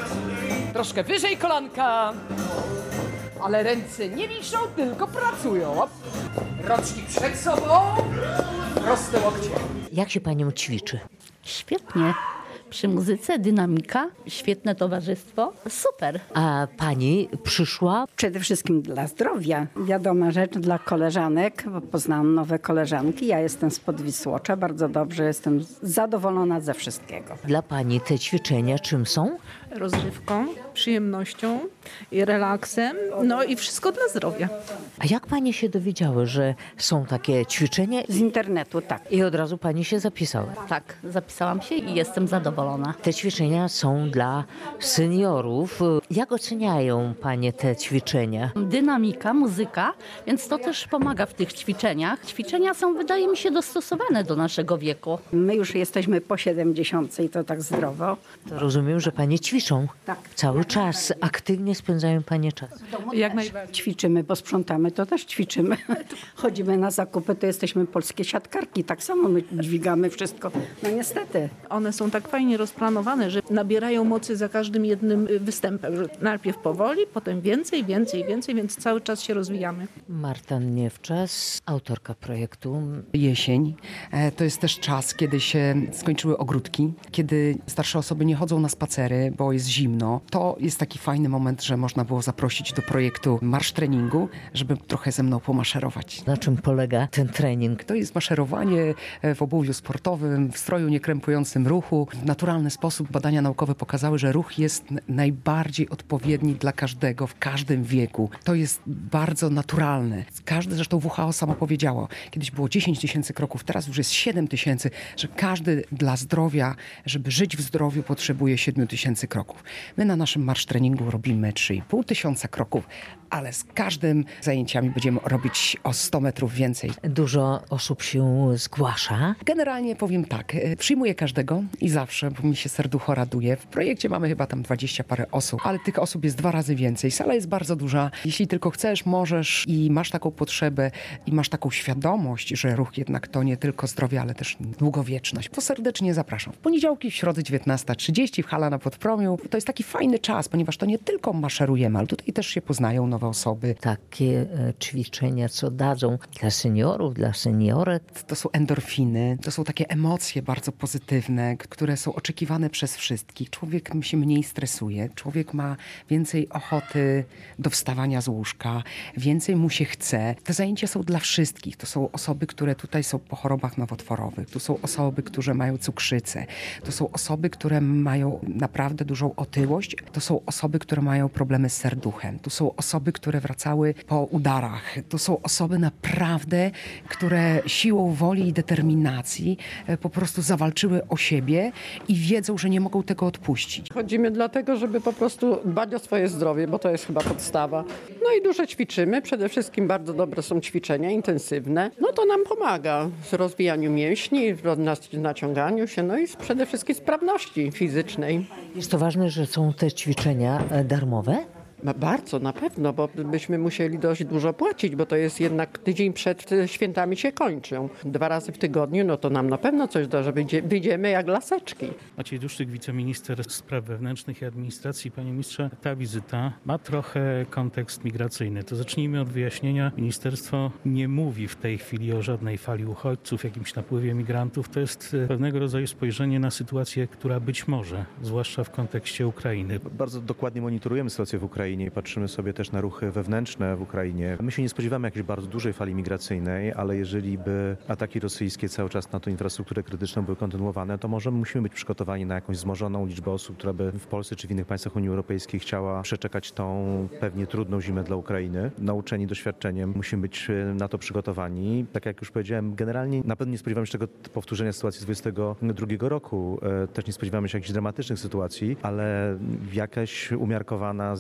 Troszkę wyżej kolanka. Ale ręce nie wiszą, tylko pracują. Rączki przed sobą. Proste łokcie. Jak się panią ćwiczy? Świetnie. Przy muzyce dynamika, świetne towarzystwo, super. A pani przyszła? Przede wszystkim dla zdrowia. Wiadoma rzecz dla koleżanek, bo poznałam nowe koleżanki. Ja jestem spod Wisłocza, bardzo dobrze, jestem zadowolona ze wszystkiego. Dla pani te ćwiczenia czym są? Rozrywką, przyjemnością i relaksem, no i wszystko dla zdrowia. A jak pani się dowiedziały, że są takie ćwiczenia Z internetu, tak. i od razu pani się zapisała? Tak, zapisałam się i jestem zadowolona. Te ćwiczenia są dla seniorów. Jak oceniają panie te ćwiczenia? Dynamika, muzyka, więc to też pomaga w tych ćwiczeniach. Ćwiczenia są, wydaje mi się, dostosowane do naszego wieku. My już jesteśmy po 70 i to tak zdrowo. To rozumiem, że panie ćwiczą. Tak. Cały czas aktywnie spędzają panie czas. Jak najbardziej. Ćwiczymy, bo sprzątamy, to też ćwiczymy. Chodzimy na zakupy, to jesteśmy polskie siatkarki. Tak samo my dźwigamy wszystko. No niestety. One są tak fajnie rozplanowane, że nabierają mocy za każdym jednym występem. Że najpierw powoli, potem więcej, więc cały czas się rozwijamy. Marta Niewczas, autorka projektu. Jesień to jest też czas, kiedy się skończyły ogródki, kiedy starsze osoby nie chodzą na spacery, bo jest zimno. To jest taki fajny moment, że można było zaprosić do projektu marsz treningu, żeby trochę ze mną pomaszerować. Na czym polega ten trening? To jest maszerowanie w obuwiu sportowym, w stroju niekrępującym ruchu. W naturalny sposób badania naukowe pokazały, że ruch jest najbardziej odpowiedni dla każdego, w każdym wieku. To jest bardzo naturalne. Każdy, zresztą WHO samo powiedziało, kiedyś było 10 tysięcy kroków, teraz już jest 7 tysięcy, że każdy dla zdrowia, żeby żyć w zdrowiu, potrzebuje 7 tysięcy kroków. My na naszym marsz treningu robimy 3,5 tysiąca kroków, ale z każdym zajęciami będziemy robić o 100 metrów więcej. Dużo osób się zgłasza. Generalnie powiem tak, przyjmuję każdego i zawsze, bo mi się serducho raduje. W projekcie mamy chyba tam 20 parę osób, ale tych osób jest 2 razy więcej. Sala jest bardzo duża. Jeśli tylko chcesz, możesz i masz taką potrzebę i masz taką świadomość, że ruch jednak to nie tylko zdrowie, ale też długowieczność, to serdecznie zapraszam. W poniedziałki, w środę 19:30 w Hala na Podpromiu. To jest taki fajny czas, ponieważ to nie tylko maszerujemy, ale tutaj też się poznają nowe osoby. Takie ćwiczenia, co dadzą dla seniorów, dla seniorek. To są endorfiny, to są takie emocje bardzo pozytywne, które są oczekiwane przez wszystkich. Człowiek się mniej stresuje, człowiek ma więcej ochoty do wstawania z łóżka, więcej mu się chce. Te zajęcia są dla wszystkich. To są osoby, które tutaj są po chorobach nowotworowych, to są osoby, które mają cukrzycę, to są osoby, które mają naprawdę dużą otyłość, to są osoby, które mają problemy z serduchem, to są osoby, które wracały po udarach, to są osoby naprawdę, które siłą woli i determinacji po prostu zawalczyły o siebie i wiedzą, że nie mogą tego odpuścić. Chodzimy dlatego, żeby po prostu dbać o swoje zdrowie, bo to jest chyba podstawa. No i dużo ćwiczymy. Przede wszystkim bardzo dobre są ćwiczenia intensywne. No to nam pomaga w rozwijaniu mięśni, w naciąganiu się, no i przede wszystkim sprawności fizycznej. Jest to ważne, że są te ćwiczenia darmowe? Bardzo, na pewno, bo byśmy musieli dość dużo płacić, bo to jest jednak tydzień przed świętami się kończą. 2 razy w tygodniu, no to nam na pewno coś da, że wyjdziemy jak laseczki. Maciej Duszczyk, wiceminister spraw wewnętrznych i administracji. Panie ministrze, ta wizyta ma trochę kontekst migracyjny. To zacznijmy od wyjaśnienia. Ministerstwo nie mówi w tej chwili o żadnej fali uchodźców, jakimś napływie migrantów. To jest pewnego rodzaju spojrzenie na sytuację, która być może, zwłaszcza w kontekście Ukrainy. Bardzo dokładnie monitorujemy sytuację w Ukrainie i patrzymy sobie też na ruchy wewnętrzne w Ukrainie. My się nie spodziewamy jakiejś bardzo dużej fali migracyjnej, ale jeżeli by ataki rosyjskie cały czas na tą infrastrukturę krytyczną były kontynuowane, to może musimy być przygotowani na jakąś wzmożoną liczbę osób, która by w Polsce czy w innych państwach Unii Europejskiej chciała przeczekać tą pewnie trudną zimę dla Ukrainy. Nauczeni doświadczeniem musimy być na to przygotowani. Tak jak już powiedziałem, generalnie na pewno nie spodziewamy się tego powtórzenia sytuacji z 2022 roku. Też nie spodziewamy się jakichś dramatycznych sytuacji, ale jakaś umiarkowana zwiększenie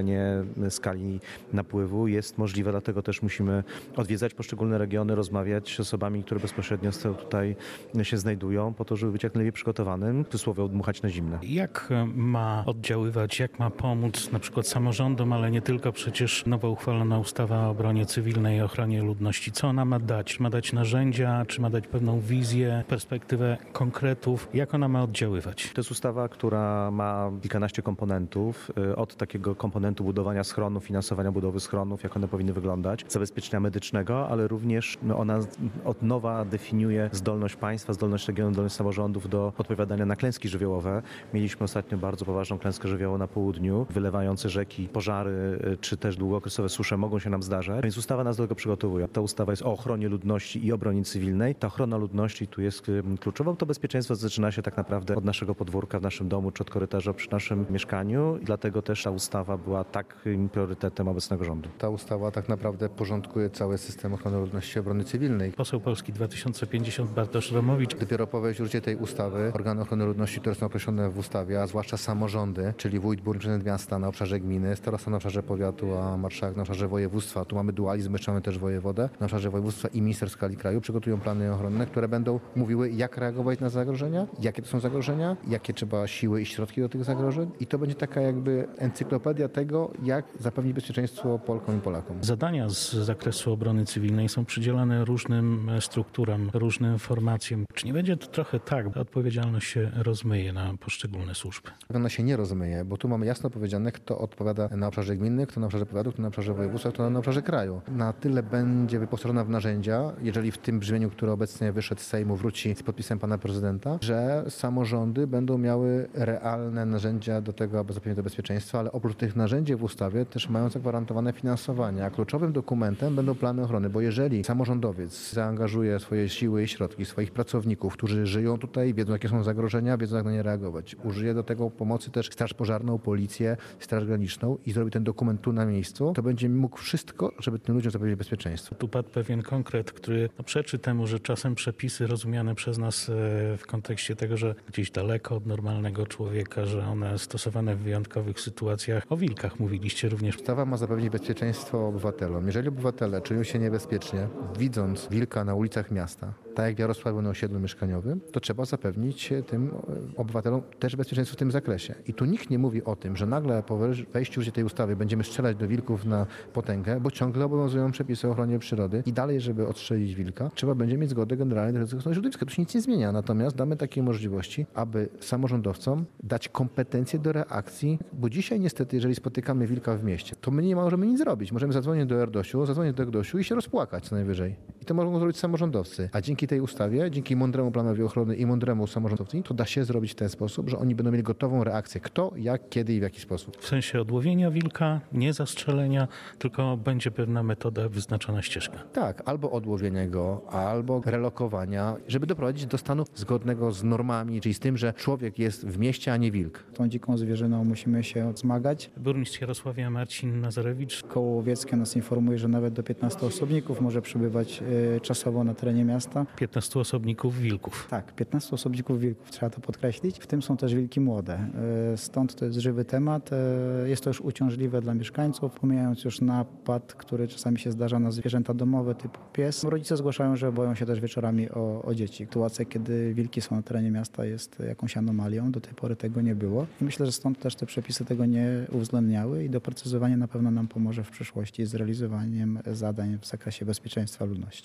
ograniczenie skali napływu jest możliwe, dlatego też musimy odwiedzać poszczególne regiony, rozmawiać z osobami, które bezpośrednio tutaj się znajdują, po to, żeby być jak najlepiej przygotowanym, w cudzysłowie odmuchać na zimne. Jak ma oddziaływać, jak ma pomóc na przykład samorządom, ale nie tylko, przecież nowo uchwalona ustawa o obronie cywilnej i ochronie ludności. Co ona ma dać? Ma dać narzędzia, czy ma dać pewną wizję, perspektywę konkretów? Jak ona ma oddziaływać? To jest ustawa, która ma kilkanaście komponentów. Od takiego komponentu budowania schronów, finansowania budowy schronów, jak one powinny wyglądać, zabezpieczenia medycznego, ale również ona od nowa definiuje zdolność państwa, zdolność regionu, zdolność samorządów do odpowiadania na klęski żywiołowe. Mieliśmy ostatnio bardzo poważną klęskę żywiołową na południu. Wylewające rzeki, pożary czy też długookresowe susze mogą się nam zdarzać, więc ustawa nas do tego przygotowuje. Ta ustawa jest o ochronie ludności i obronie cywilnej. Ta ochrona ludności tu jest kluczowa. To bezpieczeństwo zaczyna się tak naprawdę od naszego podwórka w naszym domu czy od korytarza przy naszym mieszkaniu. I dlatego też ta ustawa była takim priorytetem obecnego rządu. Ta ustawa tak naprawdę porządkuje cały system ochrony ludności i obrony cywilnej. Poseł Polski 2050 Bartosz Romowicz. Dopiero po wejściu w życie tej ustawy organy ochrony ludności, które są określone w ustawie, a zwłaszcza samorządy, czyli wójt, burmistrz, prezydent miasta na obszarze gminy, starosta na obszarze powiatu, a marszałek na obszarze województwa. Tu mamy dualizm, jeszcze mamy też wojewodę na obszarze województwa i minister w skali kraju. Przygotują plany ochronne, które będą mówiły, jak reagować na zagrożenia, jakie to są zagrożenia, jakie trzeba siły i środki do tych zagrożeń. I to będzie taka jakby encyklopedia tego, jak zapewnić bezpieczeństwo Polkom i Polakom. Zadania z zakresu obrony cywilnej są przydzielane różnym strukturam, różnym formacjom. Czy nie będzie to trochę tak, że odpowiedzialność się rozmyje na poszczególne służby? Ona się nie rozmyje, bo tu mamy jasno powiedziane, kto odpowiada na obszarze gminy, kto na obszarze powiatu, kto na obszarze województwa, kto na obszarze kraju. Na tyle będzie wyposażona w narzędzia, jeżeli w tym brzmieniu, które obecnie wyszedł z Sejmu, wróci z podpisem pana prezydenta, że samorządy będą miały realne narzędzia do tego, aby zapewnić to bezpieczeństwo, ale oprócz tych narzędzi w ustawie też mają zagwarantowane finansowanie, a kluczowym dokumentem będą plany ochrony, bo jeżeli samorządowiec zaangażuje swoje siły i środki, swoich pracowników, którzy żyją tutaj, wiedzą jakie są zagrożenia, wiedzą jak na nie reagować, użyje do tego pomocy też Straż Pożarną, Policję, Straż Graniczną i zrobi ten dokument tu na miejscu, to będzie mógł wszystko, żeby tym ludziom zapewnić bezpieczeństwo. Tu padł pewien konkret, który przeczy temu, że czasem przepisy rozumiane przez nas w kontekście tego, że gdzieś daleko od normalnego człowieka, że one stosowane w wyjątkowych sytuacjach. O wilkach mówiliście również. Ustawa ma zapewnić bezpieczeństwo obywatelom. Jeżeli obywatele czują się niebezpiecznie, widząc wilka na ulicach miasta, tak jak w Jarosławiu na osiedlu mieszkaniowym, to trzeba zapewnić tym obywatelom też bezpieczeństwo w tym zakresie. I tu nikt nie mówi o tym, że nagle po wejściu w życie tej ustawy będziemy strzelać do wilków na potęgę, bo ciągle obowiązują przepisy o ochronie przyrody i dalej, żeby odstrzelić wilka, trzeba będzie mieć zgodę Generalnej Dyrekcji Ochrony Środowiska. Tu się nic nie zmienia. Natomiast damy takie możliwości, aby samorządowcom dać kompetencje do reakcji, bo dzisiaj niestety, jeżeli spotykamy wilka w mieście, to my nie możemy nic zrobić. Możemy zadzwonić do RDOŚ-u, zadzwonić do GDOŚ-u i się rozpłakać co najwyżej. I to mogą zrobić samorządowcy. A dzięki tej ustawie, dzięki mądremu planowi ochrony i mądremu samorządowcy, to da się zrobić w ten sposób, że oni będą mieli gotową reakcję. Kto, jak, kiedy i w jaki sposób. W sensie odłowienia wilka, nie zastrzelenia, tylko będzie pewna metoda, wyznaczona ścieżka. Tak, albo odłowienia go, albo relokowania, żeby doprowadzić do stanu zgodnego z normami, czyli z tym, że człowiek jest w mieście, a nie wilk. Tą dziką zwierzyną musimy się zmagać. Burmistrz Jarosławia Marcin Nazarewicz. Koło łowieckie nas informuje, że nawet do 15 osobników może przebywać czasowo na terenie miasta. 15 osobników wilków. Tak, 15 osobników wilków, trzeba to podkreślić. W tym są też wilki młode. Stąd to jest żywy temat. Jest to już uciążliwe dla mieszkańców, pomijając już napad, który czasami się zdarza na zwierzęta domowe typu pies. Rodzice zgłaszają, że boją się też wieczorami o dzieci. Sytuacja, kiedy wilki są na terenie miasta, jest jakąś anomalią. Do tej pory tego nie było. I myślę, że stąd też te przepisy tego nie uwzględniały i doprecyzowanie na pewno nam pomoże w przyszłości z realizowaniem zadań w zakresie bezpieczeństwa ludności.